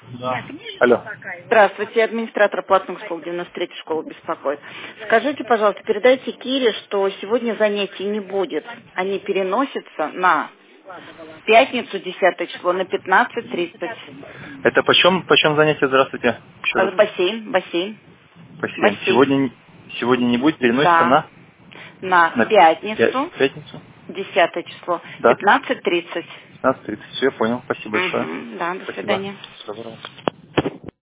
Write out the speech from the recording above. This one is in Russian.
Да. Алло. Здравствуйте, администратор платных школ, 93-й школы беспокоит. Скажите, пожалуйста, передайте Кире, что сегодня занятий не будет. Они переносятся на пятницу, 10 число, на 15:30. Это почем занятие? Здравствуйте. Еще раз. Бассейн. Спасибо. Сегодня не будет, переносится Да. На пятницу, пятницу. 10 число, Да. 15:30. 15:30. Все, я понял. Спасибо большое. Да, до Спасибо. свидания. Всего доброго.